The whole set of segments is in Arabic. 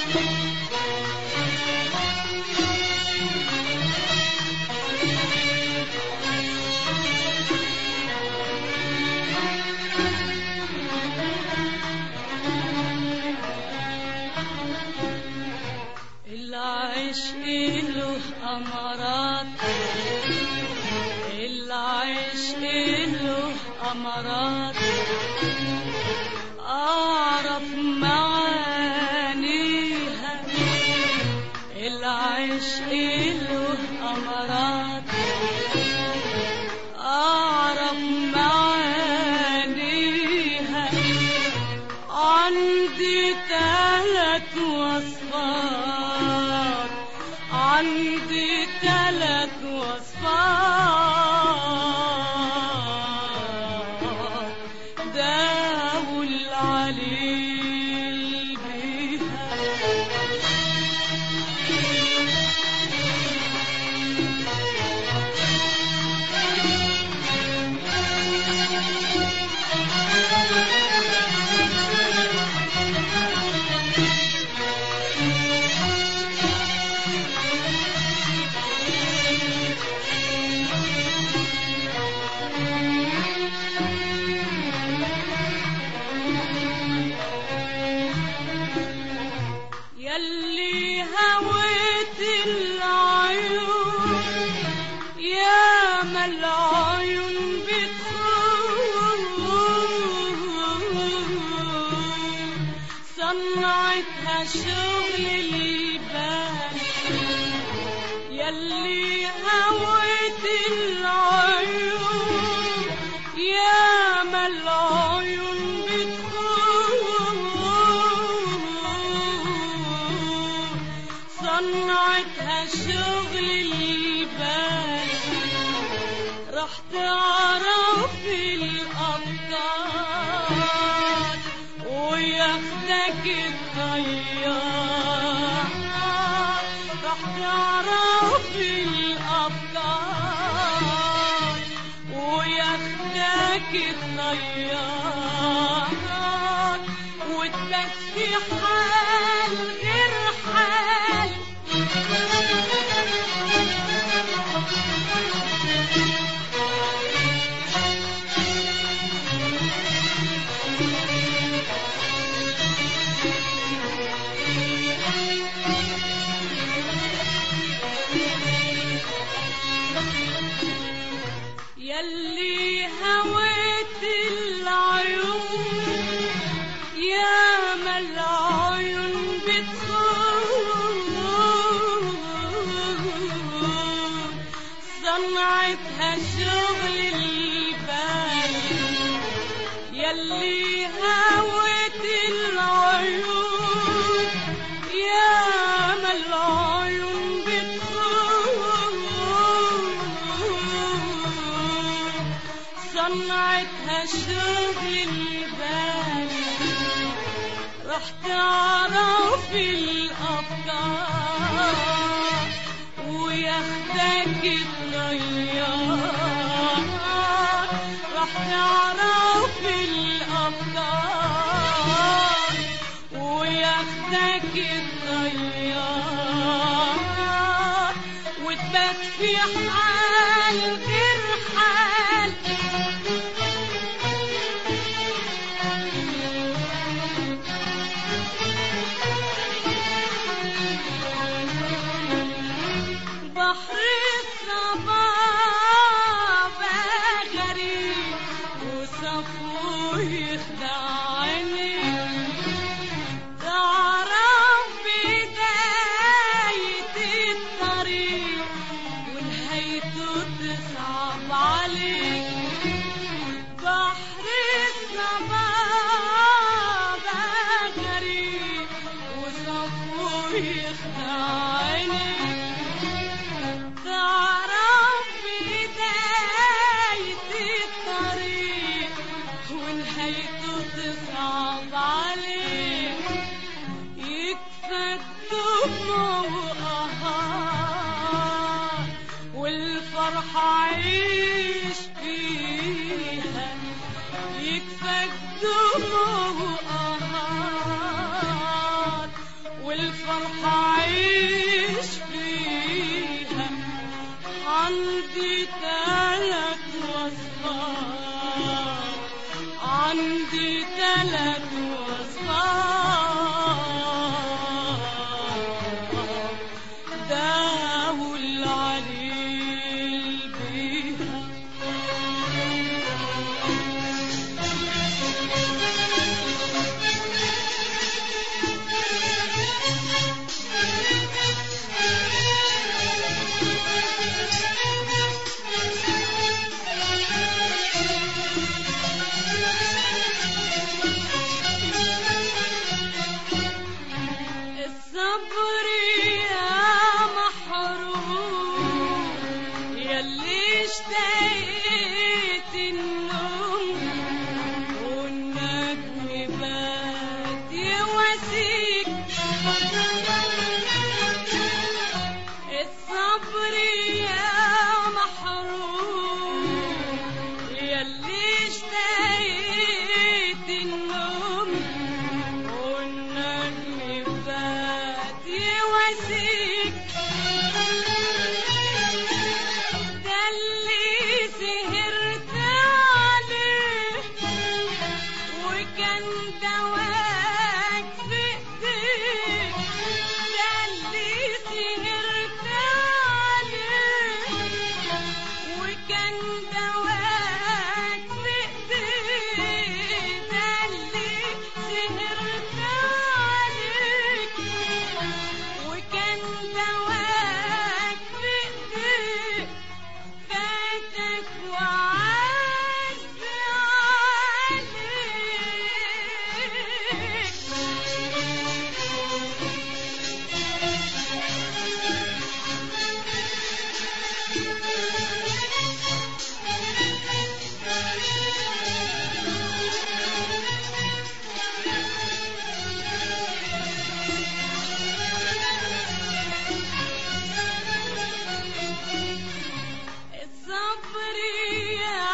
العشق له أمارات، العشق له أمارات، أعرف معانيها. العشق له أمارات، أعرف معانيها. عندي 3 وصفات، عندي 3 وصفات، داووا العليل بيها. يلي هويت العيون، يا ما العيون بتخون، صنعتها شغل البال. يلي هويت العيون، يا ما العيون صنعتها شغل البال. رح تعرف الأبطال وياخدك الطيار. رح تعرف الأبطال وياخدك الطيار، وتبات في حال غير حال. يلي هويت العيون، يا ما العيون بتخون، صنعتها شغل البال. يلي هويت العيون، يا ما العيون بتخون، صنعتها شغل البال. رح تعرف الأبطال وياخدك الطيار. رح تعرف الأبطال وياخدك الطيار، وتبات في حال غير حال. بحر الصبابة غريب وصفو يخدعني، تعرف بداية الطريق ونهايته تصعب عليك. بحر الصبابة غريب وصفو يخدعني، تعرف بداية الطريق ونهايته تصعب عليك. يكفى الدموع وقهار والفرحة عيش فيها. يكفى الدموع وقهار والفرحة عيش فيها. عندي 3 وصفات، عندي 3 وصفات داووا العليل بيها. الصبر يا محروم يلي اشتقيت النوم، والنجم بات يواسيك. الصبر يا محروم يلي اشتقيت النوم، والنجم بات يواسيك. ده اللي سهرت عليه وكان دواك في ايديك. ده اللي سهرت عليه وكان دواك في ايديك. ده اللي سهرت عليك وكان دواك في ايديك. فاتك وعز عليك. الصبر يا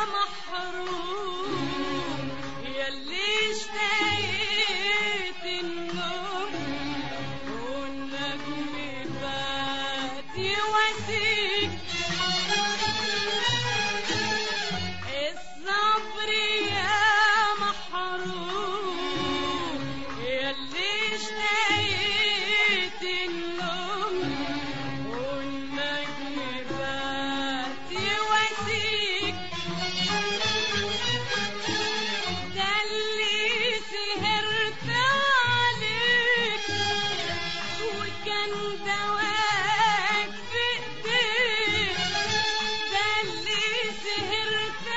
محروم يلي اشتقيت النوم، والنجم بات يواسيك. الصبر يا محروم يلي اشتقيت النوم، والنجم بات يواسيك. ده اللي سهرت عليك وكان دواك في ايديك. ده اللي سهرت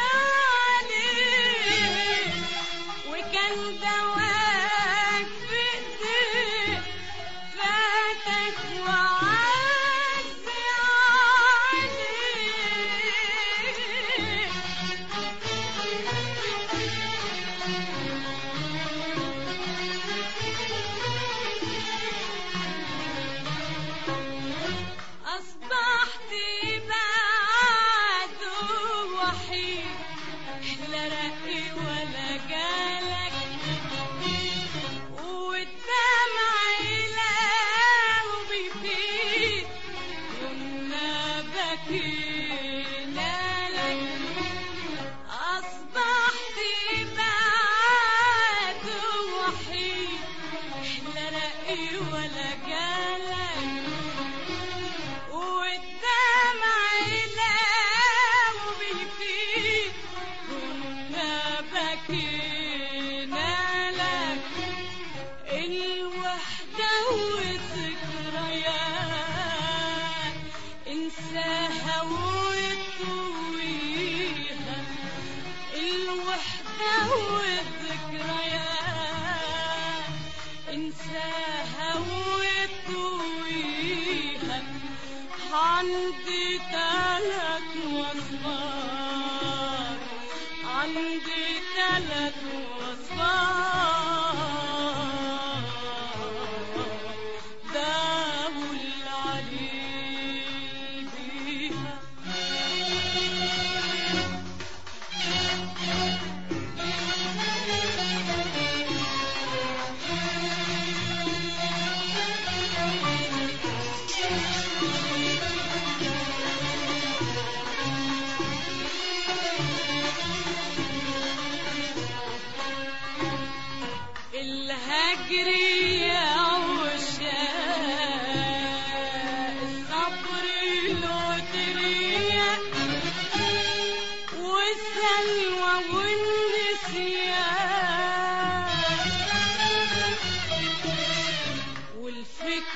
عليك وكان دواك في ايديك. فاتك وعز عليك. أصبحت بعد وحيد، لا رقي ولا جالك، والدمع يلاقوا بيفيد، كنا بكينا لك. أصبحت بعد وحيد، لا رقي ولا جالك، والدمع يلاقوا بيفيد، كنا بكينا لك. الوحدة والذكريات انساها وتطويها. الوحدة والذكريات انساها وتطويها. عندي 3 وصفات، عندي 3 وصفات داووا العليل بيها.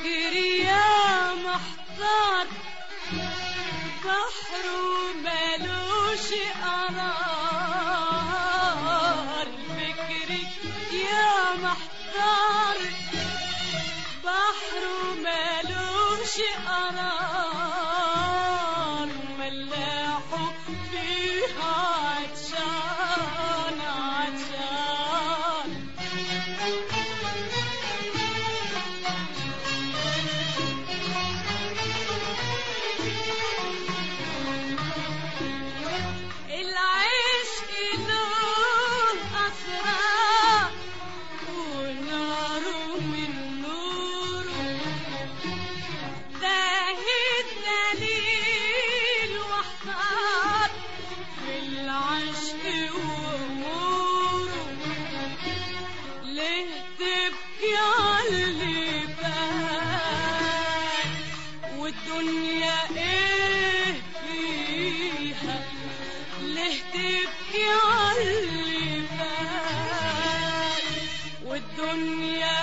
فكري يا محتار بحر مالوش قرار فكري يا محتار بحر مالوش قرار ملاحه فيها عطشان عطشان العشق له أسرار وناره من نوره تاهت دليل واحتار في العشق وأموره ليه تبكي عاللي فات والدنيا ايه فيها ليه تبكي عاللي فات والدنيا